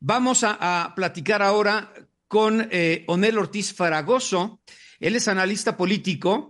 Vamos a platicar ahora con Onel Ortiz Fragoso. Él es analista político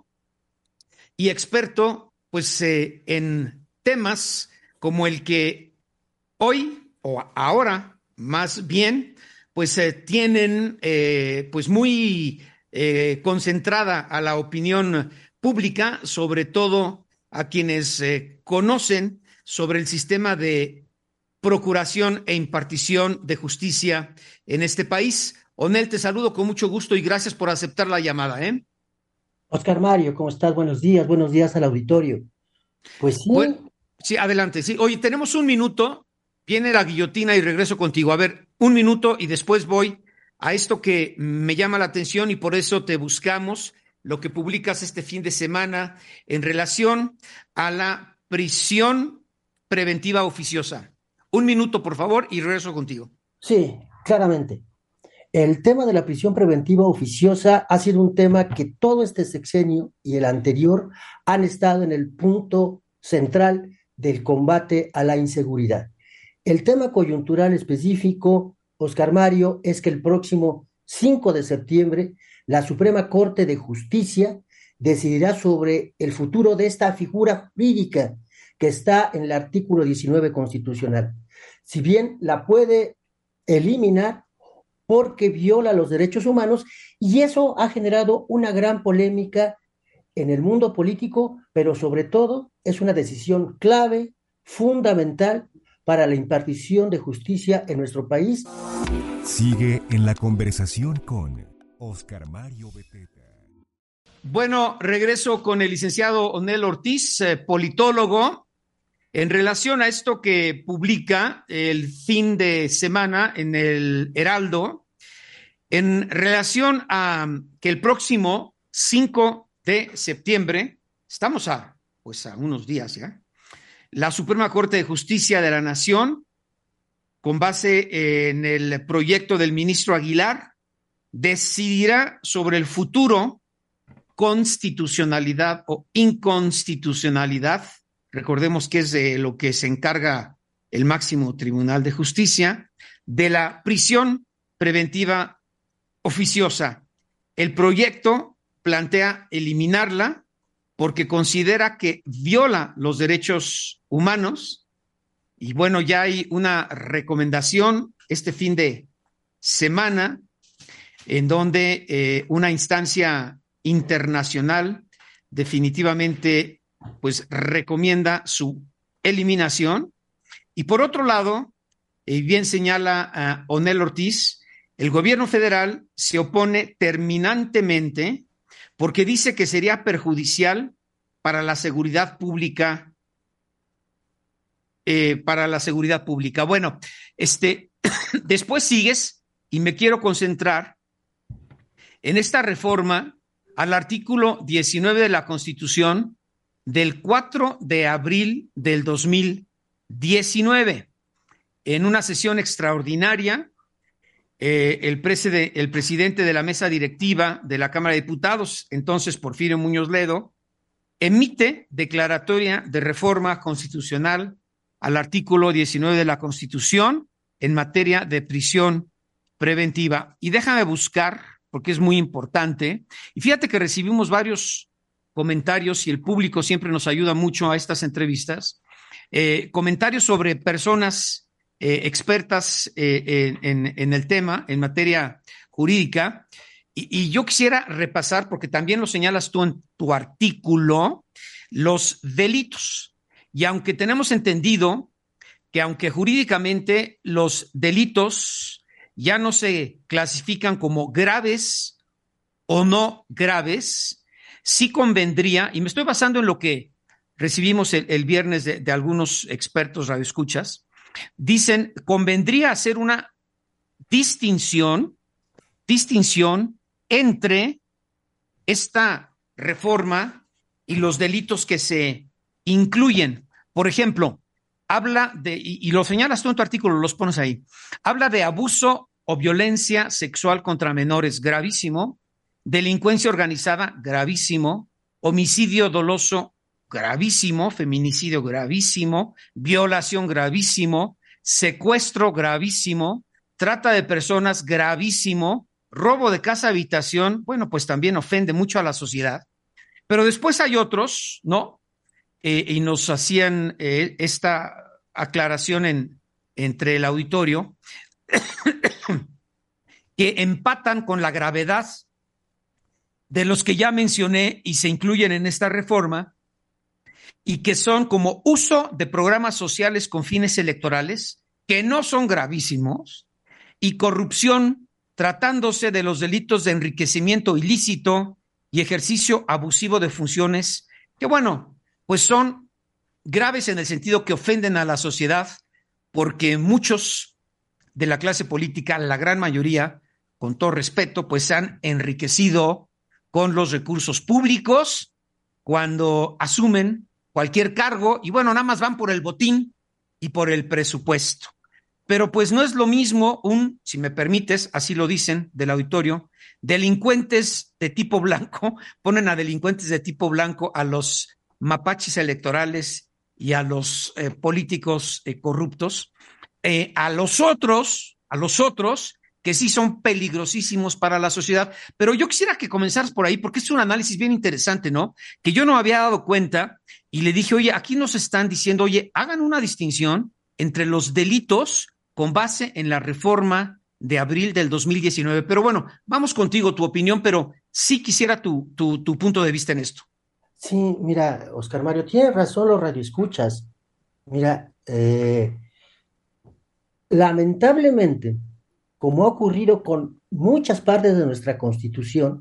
y experto pues, en temas como el que hoy o ahora más bien pues tienen pues muy concentrada a la opinión pública, sobre todo a quienes conocen sobre el sistema de procuración e impartición de justicia en este país. Onel, te saludo con mucho gusto y gracias por aceptar la llamada, ¿eh? Oscar Mario, ¿cómo estás? Buenos días al auditorio. Pues Bueno, sí, sí, adelante. Sí, oye, tenemos un minuto, viene la guillotina y regreso contigo. A ver, un minuto y después voy a esto que me llama la atención y por eso te buscamos, lo que publicas este fin de semana en relación a la prisión preventiva oficiosa. Un minuto, por favor, y regreso contigo. sí, claramente. El tema de la prisión preventiva oficiosa ha sido un tema que todo este sexenio y el anterior han estado en el punto central del combate a la inseguridad. El tema coyuntural específico, Oscar Mario, es que el próximo 5 de septiembre la Suprema Corte de Justicia decidirá sobre el futuro de esta figura jurídica que está en el artículo 19 constitucional. Si bien la puede eliminar porque viola los derechos humanos y eso ha generado una gran polémica en el mundo político, pero sobre todo es una decisión clave, fundamental para la impartición de justicia en nuestro país. Sigue en la conversación con Oscar Mario Beteta. Bueno, regreso con el licenciado Onel Ortiz, politólogo, en relación a esto que publica el fin de semana en el Heraldo, en relación a que el próximo 5 de septiembre, estamos pues a unos días ya, la Suprema Corte de Justicia de la Nación, con base en el proyecto del ministro Aguilar, decidirá sobre el futuro constitucionalidad o inconstitucionalidad. Recordemos que es de lo que se encarga el máximo tribunal de justicia, de la prisión preventiva oficiosa. El proyecto plantea eliminarla porque considera que viola los derechos humanos y bueno, ya hay una recomendación este fin de semana en donde una instancia internacional definitivamente pues recomienda su eliminación. Y por otro lado, bien señala Onel Ortiz, el gobierno federal se opone terminantemente porque dice que sería perjudicial para la seguridad pública. Bueno, después sigues y me quiero concentrar en esta reforma al artículo 19 de la Constitución del 4 de abril del 2019. En una sesión extraordinaria, el presidente de la mesa directiva de la Cámara de Diputados, entonces Porfirio Muñoz Ledo, emite declaratoria de reforma constitucional al artículo 19 de la Constitución en materia de prisión preventiva. Y déjame buscar, porque es muy importante, y fíjate que recibimos varios comentarios y el público siempre nos ayuda mucho a estas entrevistas, comentarios sobre personas expertas en el tema, en materia jurídica, y yo quisiera repasar, porque también lo señalas tú en tu artículo, los delitos. Y aunque tenemos entendido que aunque jurídicamente los delitos ya no se clasifican como graves o no graves, sí convendría, y me estoy basando en lo que recibimos el viernes de algunos expertos radioescuchas, dicen, convendría hacer una distinción entre esta reforma y los delitos que se incluyen. Por ejemplo, habla de, y lo señalas tú en tu artículo, los pones ahí, habla de abuso o violencia sexual contra menores, gravísimo, delincuencia organizada, gravísimo, homicidio doloso, gravísimo, feminicidio, gravísimo, violación, gravísimo, secuestro, gravísimo, trata de personas gravísimo, robo de casa habitación, bueno, pues también ofende mucho a la sociedad. Pero después hay otros, ¿no? Y nos hacían esta aclaración entre el auditorio, que empatan con la gravedad de los que ya mencioné y se incluyen en esta reforma, y que son como uso de programas sociales con fines electorales, que no son gravísimos, y corrupción, tratándose de los delitos de enriquecimiento ilícito y ejercicio abusivo de funciones, que bueno, pues son graves en el sentido que ofenden a la sociedad, porque muchos de la clase política, la gran mayoría, con todo respeto, pues se han enriquecido con los recursos públicos cuando asumen cualquier cargo y bueno, nada más van por el botín y por el presupuesto. Pero pues no es lo mismo si me permites, así lo dicen del auditorio, delincuentes de tipo blanco, ponen a delincuentes de tipo blanco a los mapaches electorales y a los políticos corruptos, a los otros que sí son peligrosísimos para la sociedad. Pero yo quisiera que comenzaras por ahí, porque es un análisis bien interesante, ¿no? Que yo no había dado cuenta y le dije, oye, aquí nos están diciendo, oye, hagan una distinción entre los delitos con base en la reforma de abril del 2019. Pero bueno, vamos contigo, tu opinión, pero sí quisiera tu punto de vista en esto. Sí, mira, Oscar Mario, tienes razón los radioescuchas. Mira, lamentablemente, como ha ocurrido con muchas partes de nuestra Constitución,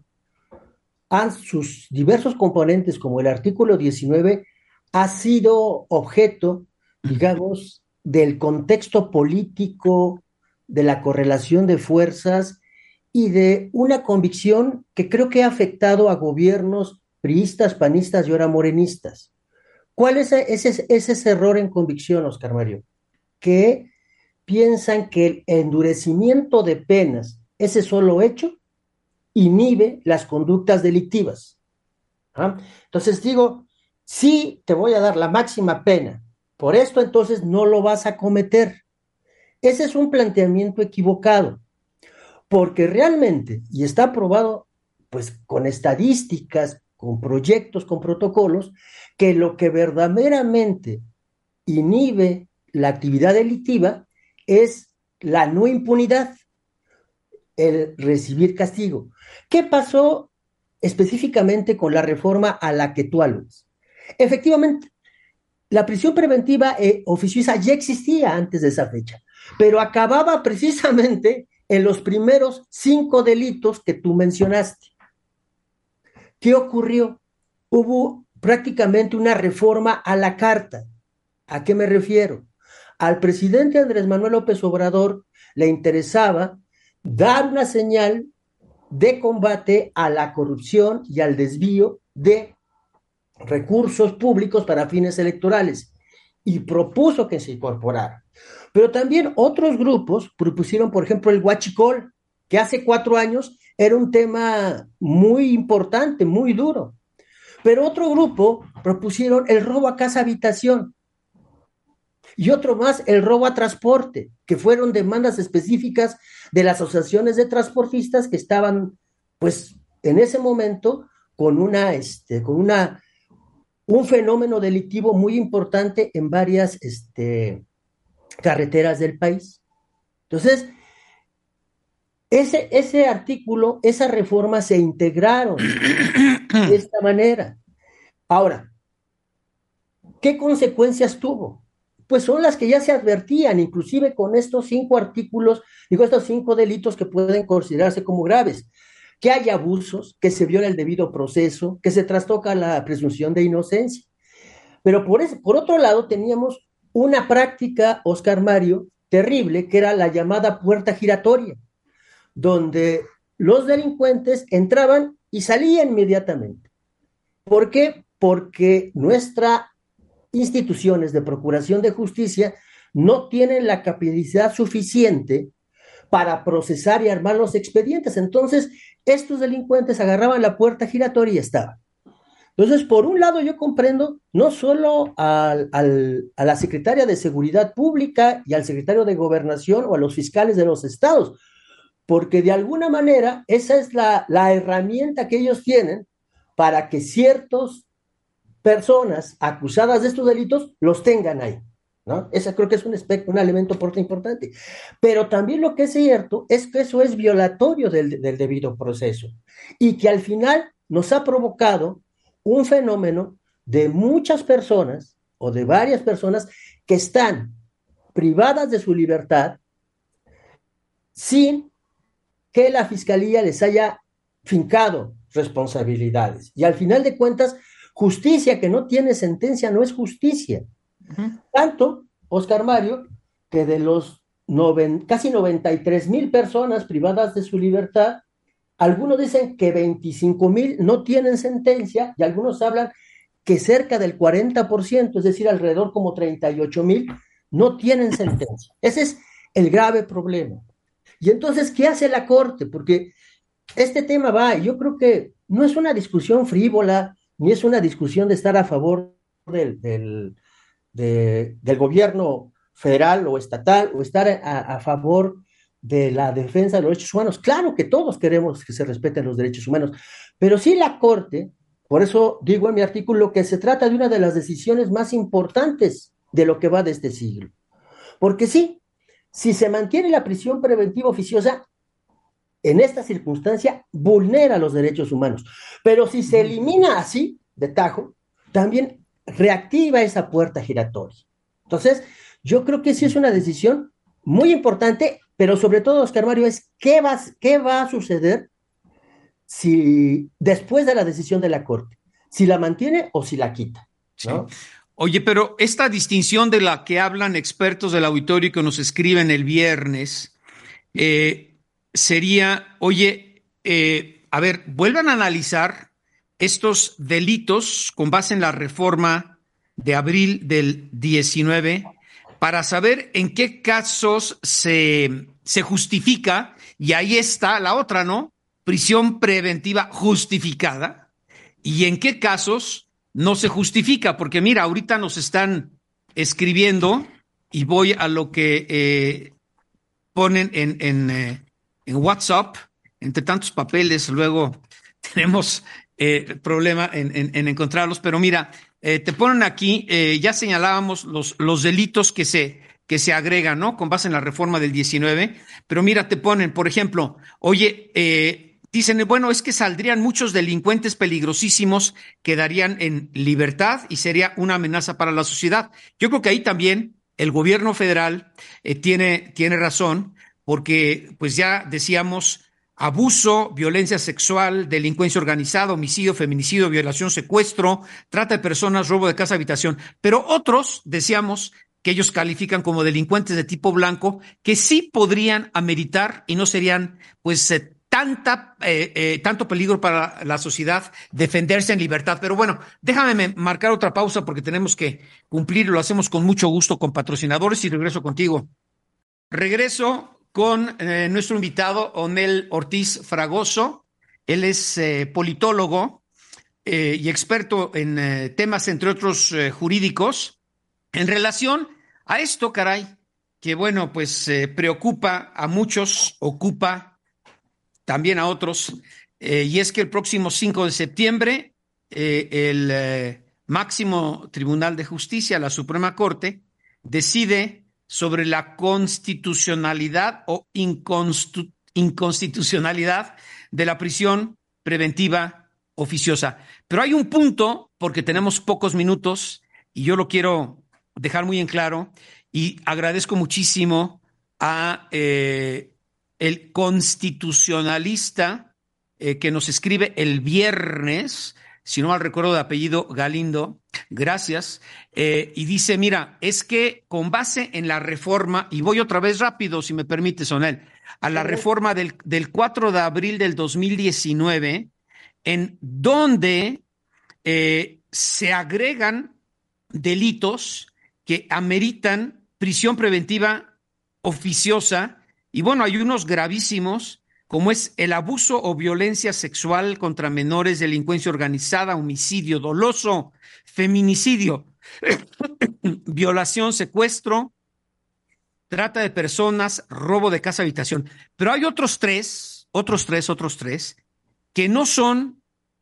sus diversos componentes, como el artículo 19, ha sido objeto, digamos, del contexto político, de la correlación de fuerzas y de una convicción que creo que ha afectado a gobiernos priistas, panistas y ahora morenistas. ¿Cuál es ese error en convicción, Oscar Mario? Que piensan que el endurecimiento de penas, ese solo hecho, inhibe las conductas delictivas. ¿Ah? Entonces digo, sí te voy a dar la máxima pena, por esto entonces no lo vas a cometer. Ese es un planteamiento equivocado, porque realmente, y está probado pues con estadísticas, con proyectos, con protocolos, que lo que verdaderamente inhibe la actividad delictiva es la no impunidad, el recibir castigo. ¿Qué pasó específicamente con la reforma a la que tú aludes? Efectivamente, la prisión preventiva oficiosa ya existía antes de esa fecha, pero acababa precisamente en los primeros 5 delitos que tú mencionaste. ¿Qué ocurrió? Hubo prácticamente una reforma a la carta. ¿A qué me refiero? Al presidente Andrés Manuel López Obrador le interesaba dar una señal de combate a la corrupción y al desvío de recursos públicos para fines electorales y propuso que se incorporara. Pero también otros grupos propusieron, por ejemplo, el huachicol, que hace 4 años era un tema muy importante, muy duro. Pero otro grupo propusieron el robo a casa habitación y otro más el robo a transporte, que fueron demandas específicas de las asociaciones de transportistas que estaban, pues, en ese momento con un fenómeno delictivo muy importante en varias carreteras del país. Entonces, ese artículo, esa reforma se integraron de esta manera. Ahora, ¿qué consecuencias tuvo? Pues son las que ya se advertían, inclusive con estos 5 artículos, digo, estos 5 delitos que pueden considerarse como graves, que hay abusos, que se viola el debido proceso, que se trastoca la presunción de inocencia. Pero por otro lado teníamos una práctica, Oscar Mario, terrible, que era la llamada puerta giratoria, donde los delincuentes entraban y salían inmediatamente. ¿Por qué? Porque nuestras instituciones de procuración de justicia no tienen la capacidad suficiente para procesar y armar los expedientes. Entonces, estos delincuentes agarraban la puerta giratoria y estaban. Entonces, por un lado, yo comprendo no solo a la secretaria de Seguridad Pública y al secretario de Gobernación o a los fiscales de los estados, porque de alguna manera esa es la herramienta que ellos tienen para que ciertas personas acusadas de estos delitos los tengan ahí. ¿No? Ese creo que es un elemento importante. Pero también lo que es cierto es que eso es violatorio del debido proceso y que al final nos ha provocado un fenómeno de muchas personas o de varias personas que están privadas de su libertad sin que la fiscalía les haya fincado responsabilidades. Y al final de cuentas, justicia que no tiene sentencia no es justicia. Tanto, Oscar Mario, que de los casi 93,000 personas privadas de su libertad, algunos dicen que 25,000 no tienen sentencia y algunos hablan que cerca del 40%, es decir, alrededor como 38,000, no tienen sentencia. Ese es el grave problema. Y entonces, ¿qué hace la Corte? Porque este tema va, yo creo que no es una discusión frívola, ni es una discusión de estar a favor del gobierno federal o estatal, o estar a favor de la defensa de los derechos humanos. Claro que todos queremos que se respeten los derechos humanos, pero sí la Corte, por eso digo en mi artículo que se trata de una de las decisiones más importantes de lo que va de este siglo. Porque sí, si se mantiene la prisión preventiva oficiosa, en esta circunstancia vulnera los derechos humanos. Pero si se elimina así, de tajo, también reactiva esa puerta giratoria. Entonces, yo creo que sí es una decisión muy importante, pero sobre todo, Oscar Mario, es qué va a suceder si después de la decisión de la Corte, si la mantiene o si la quita, ¿no? Sí. Oye, pero esta distinción de la que hablan expertos del auditorio que nos escriben el viernes, sería, oye, a ver, vuelvan a analizar estos delitos con base en la reforma de abril del 19 para saber en qué casos se justifica, y ahí está la otra, ¿no? Prisión preventiva justificada, y en qué casos no se justifica, porque mira, ahorita nos están escribiendo y voy a lo que ponen en WhatsApp, entre tantos papeles, luego tenemos problema en encontrarlos, pero mira, te ponen aquí, ya señalábamos los delitos que se agregan, ¿no? Con base en la reforma del 19, pero mira, te ponen, por ejemplo, oye, dicen, bueno, es que saldrían muchos delincuentes peligrosísimos, quedarían en libertad y sería una amenaza para la sociedad. Yo creo que ahí también el gobierno federal tiene razón, porque pues ya decíamos abuso, violencia sexual, delincuencia organizada, homicidio, feminicidio, violación, secuestro, trata de personas, robo de casa, habitación. Pero otros, decíamos, que ellos califican como delincuentes de tipo blanco, que sí podrían ameritar y no serían pues tanto peligro para la sociedad defenderse en libertad. Pero bueno, déjame marcar otra pausa porque tenemos que cumplir, lo hacemos con mucho gusto con patrocinadores y regreso contigo. Regreso con nuestro invitado, Onel Ortiz Fragoso. Él es politólogo y experto en temas, entre otros, jurídicos, en relación a esto, caray, que bueno, pues preocupa a muchos, ocupa también a otros, y es que el próximo 5 de septiembre el máximo Tribunal de Justicia, la Suprema Corte, decide sobre la constitucionalidad o inconstitucionalidad de la prisión preventiva oficiosa. Pero hay un punto, porque tenemos pocos minutos, y yo lo quiero dejar muy en claro, y agradezco muchísimo a el constitucionalista que nos escribe el viernes, si no mal recuerdo de apellido Galindo, gracias, y dice, mira, es que con base en la reforma, y voy otra vez rápido, si me permite, Sonel, a la reforma del 4 de abril del 2019, en donde se agregan delitos que ameritan prisión preventiva oficiosa, y bueno, hay unos gravísimos como es el abuso o violencia sexual contra menores, delincuencia organizada, homicidio doloso, feminicidio, violación, secuestro, trata de personas, robo de casa, habitación. Pero hay otros tres, que no son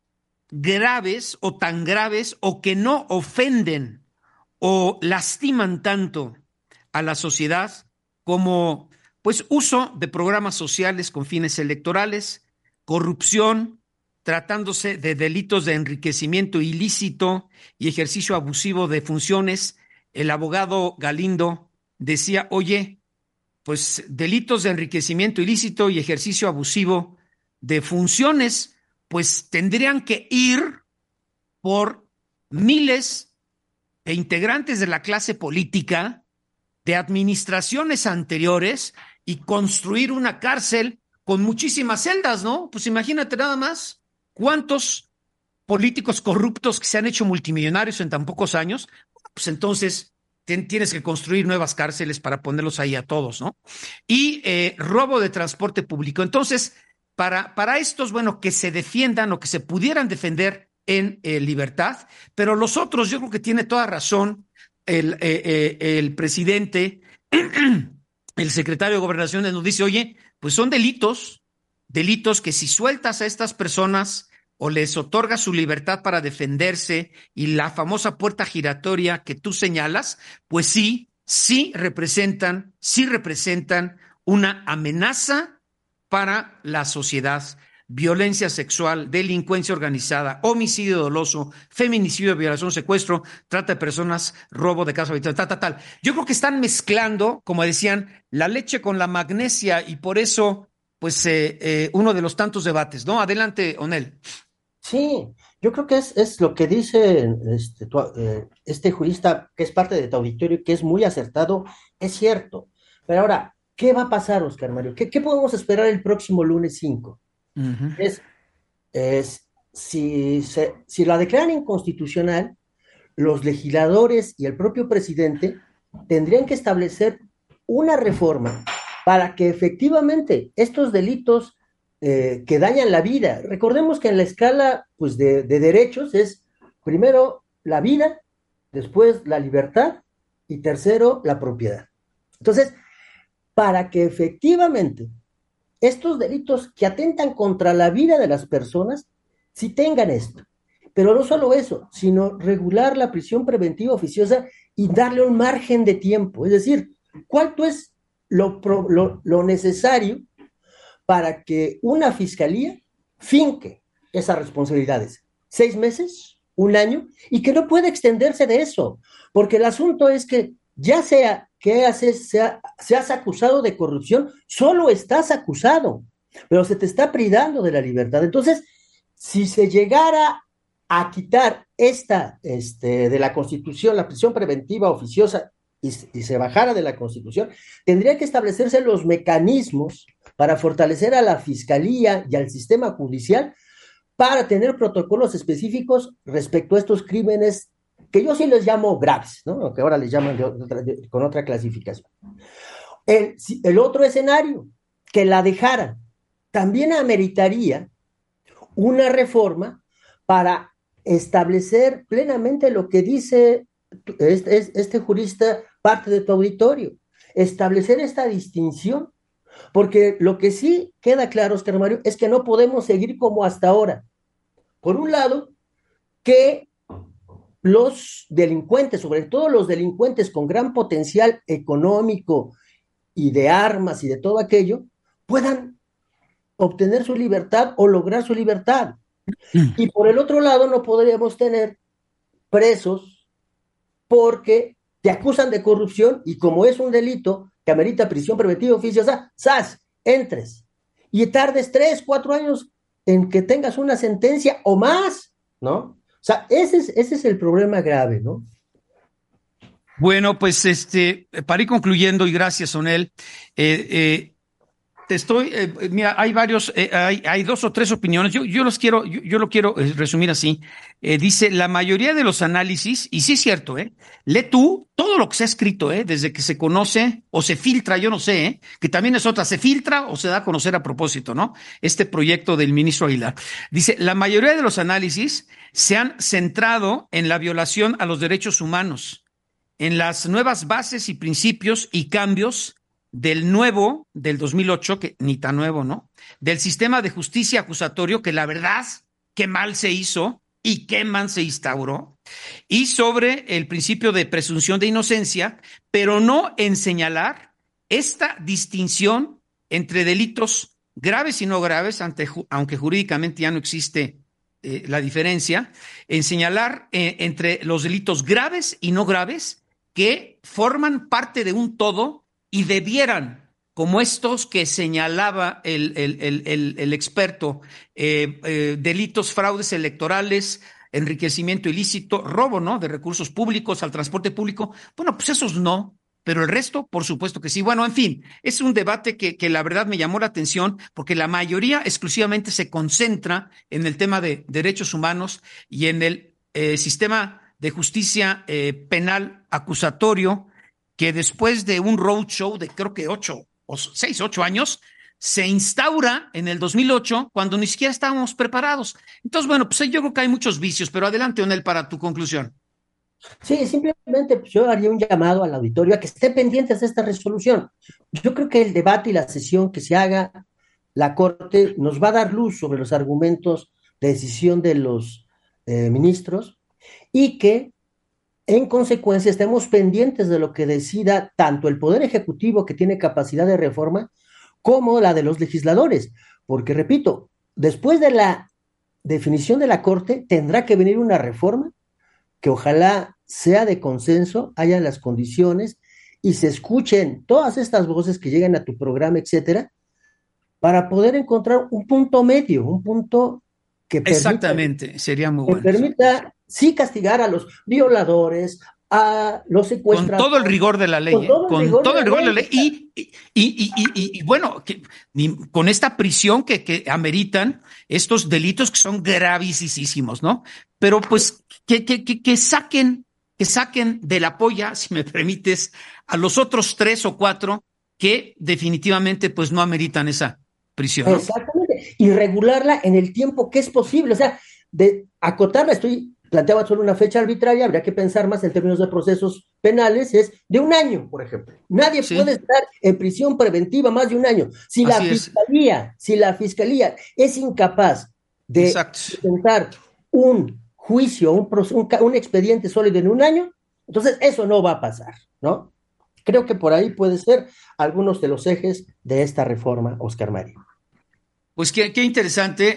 graves o tan graves o que no ofenden o lastiman tanto a la sociedad como pues uso de programas sociales con fines electorales, corrupción, tratándose de delitos de enriquecimiento ilícito y ejercicio abusivo de funciones. El abogado Galindo decía, oye, pues delitos de enriquecimiento ilícito y ejercicio abusivo de funciones, pues tendrían que ir por miles de integrantes de la clase política, de administraciones anteriores y construir una cárcel con muchísimas celdas, ¿no? Pues imagínate nada más cuántos políticos corruptos que se han hecho multimillonarios en tan pocos años, pues entonces tienes que construir nuevas cárceles para ponerlos ahí a todos, ¿no? Y robo de transporte público. Entonces, para estos, bueno, que se defiendan o que se pudieran defender en libertad, pero los otros, yo creo que tiene toda razón el presidente, el secretario de Gobernación nos dice, oye, pues son delitos que si sueltas a estas personas o les otorgas su libertad para defenderse y la famosa puerta giratoria que tú señalas, pues sí representan una amenaza para la sociedad. Violencia sexual, delincuencia organizada, homicidio doloso, feminicidio, violación, secuestro, trata de personas, robo de casa, tal. Yo creo que están mezclando, como decían, la leche con la magnesia y por eso, pues, uno de los tantos debates, ¿no? Adelante, Onel. Sí, yo creo que es lo que dice este jurista, que es parte de tu auditorio, que es muy acertado, es cierto. Pero ahora, ¿qué va a pasar, Oscar Mario? ¿Qué podemos esperar el próximo lunes 5? Uh-huh. Es si la declaran inconstitucional, los legisladores y el propio presidente tendrían que establecer una reforma para que efectivamente estos delitos que dañan la vida, recordemos que en la escala pues, de derechos es primero la vida, después la libertad y tercero la propiedad. Entonces, para que efectivamente estos delitos que atentan contra la vida de las personas, sí tengan esto. Pero no solo eso, sino regular la prisión preventiva oficiosa y darle un margen de tiempo. Es decir, ¿cuánto es lo necesario para que una fiscalía finque esas responsabilidades? ¿6 meses? ¿Un año? Y que no puede extenderse de eso, porque el asunto es que ya sea que seas acusado de corrupción, solo estás acusado, pero se te está privando de la libertad. Entonces, si se llegara a quitar de la Constitución, la prisión preventiva oficiosa, y se bajara de la Constitución, tendría que establecerse los mecanismos para fortalecer a la Fiscalía y al sistema judicial para tener protocolos específicos respecto a estos crímenes que yo sí les llamo graves, ¿no? Que ahora les llaman con otra clasificación. El otro escenario, que la dejaran, también ameritaría una reforma para establecer plenamente lo que dice este jurista, parte de tu auditorio, establecer esta distinción, porque lo que sí queda claro, Oscar Mario, es que no podemos seguir como hasta ahora. Por un lado, que los delincuentes, sobre todo los delincuentes con gran potencial económico y de armas y de todo aquello, puedan obtener su libertad o lograr su libertad. Y por el otro lado, no podríamos tener presos porque te acusan de corrupción y como es un delito que amerita prisión preventiva oficiosa, ¡zas! Entres y tardes 3, 4 años en que tengas una sentencia o más, ¿no? O sea, ese es el problema grave, ¿no? Bueno, pues para ir concluyendo, y gracias, Onel, Mira, hay varios, hay dos o tres opiniones. Yo lo quiero resumir así. Dice, la mayoría de los análisis, y sí es cierto, lee tú todo lo que se ha escrito, desde que se conoce o se filtra, yo no sé, que también es otra, se filtra o se da a conocer a propósito, ¿no? Este proyecto del ministro Aguilar. Dice, la mayoría de los análisis se han centrado en la violación a los derechos humanos, en las nuevas bases y principios y cambios del 2008, que ni tan nuevo, ¿no? Del sistema de justicia acusatorio, que la verdad, qué mal se hizo y qué mal se instauró, y sobre el principio de presunción de inocencia, pero no en señalar esta distinción entre delitos graves y no graves, aunque jurídicamente ya no existe la diferencia, en señalar entre los delitos graves y no graves que forman parte de un todo y debieran, como estos que señalaba el experto, delitos, fraudes electorales, enriquecimiento ilícito, robo, ¿no?, de recursos públicos al transporte público. Bueno, pues esos no, pero el resto, por supuesto que sí. Bueno, en fin, es un debate que la verdad me llamó la atención porque la mayoría exclusivamente se concentra en el tema de derechos humanos y en el sistema de justicia penal acusatorio, que después de un roadshow de creo que 8 años, se instaura en el 2008 cuando ni siquiera estábamos preparados. Entonces, bueno, pues yo creo que hay muchos vicios, pero adelante, Onel, para tu conclusión. Sí, simplemente pues, yo haría un llamado al auditorio a que esté pendientes de esta resolución. Yo creo que el debate y la sesión que se haga la Corte nos va a dar luz sobre los argumentos de decisión de los ministros y que en consecuencia estemos pendientes de lo que decida tanto el Poder Ejecutivo, que tiene capacidad de reforma, como la de los legisladores. Porque, repito, después de la definición de la Corte tendrá que venir una reforma que ojalá sea de consenso, haya las condiciones y se escuchen todas estas voces que llegan a tu programa, etcétera, para poder encontrar un punto medio, un punto Exactamente, sería muy que bueno. permita sí castigar a los violadores, a los Con todo el secuestradores, rigor de la ley, con todo el con rigor de todo el la rigor de la ley. ley y bueno, con esta prisión que ameritan estos delitos que son gravísimos, ¿no? Pero pues que saquen de la polla, si me permites, a los otros 3 o 4 que definitivamente pues no ameritan esa prisión, ¿no? Exactamente, y regularla en el tiempo que es posible, o sea, de acotarla, planteaba solo una fecha arbitraria, habría que pensar más en términos de procesos penales, es de un año, por ejemplo. Nadie puede Sí, estar en prisión preventiva más de un año. así es, Si la fiscalía es incapaz de exacto. presentar un juicio, un expediente sólido en un año, entonces eso no va a pasar, ¿no? Creo que por ahí puede ser algunos de los ejes de esta reforma, Oscar Mario. Pues qué interesante,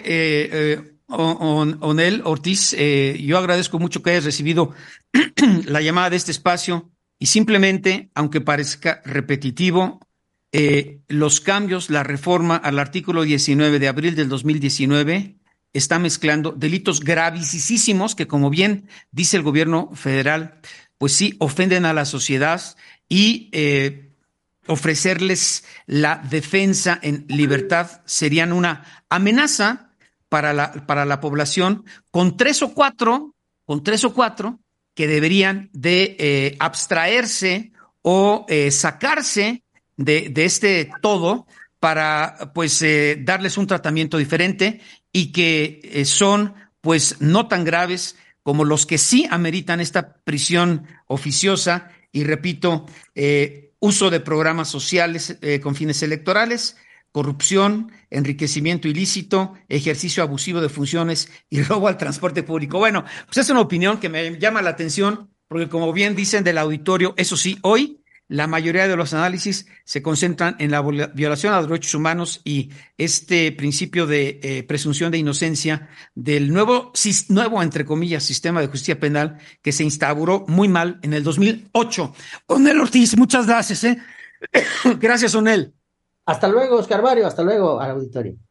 Onel Ortiz. Yo agradezco mucho que hayas recibido la llamada de este espacio y simplemente, aunque parezca repetitivo, los cambios, la reforma al artículo 19 de abril del 2019 está mezclando delitos gravísimos que, como bien dice el gobierno federal, pues sí, ofenden a la sociedad y ofrecerles la defensa en libertad serían una amenaza para la población con tres o cuatro que deberían de abstraerse o sacarse de este todo para pues darles un tratamiento diferente y que son pues no tan graves como los que sí ameritan esta prisión oficiosa y repito, uso de programas sociales con fines electorales, corrupción, enriquecimiento ilícito, ejercicio abusivo de funciones y robo al transporte público. Bueno, pues es una opinión que me llama la atención, porque como bien dicen del auditorio, eso sí, hoy la mayoría de los análisis se concentran en la violación a los derechos humanos y este principio de presunción de inocencia del nuevo, entre comillas, sistema de justicia penal que se instauró muy mal en el 2008. Onel Ortiz, muchas gracias. Gracias, Onel. Hasta luego, Oscar Mario, hasta luego al auditorio.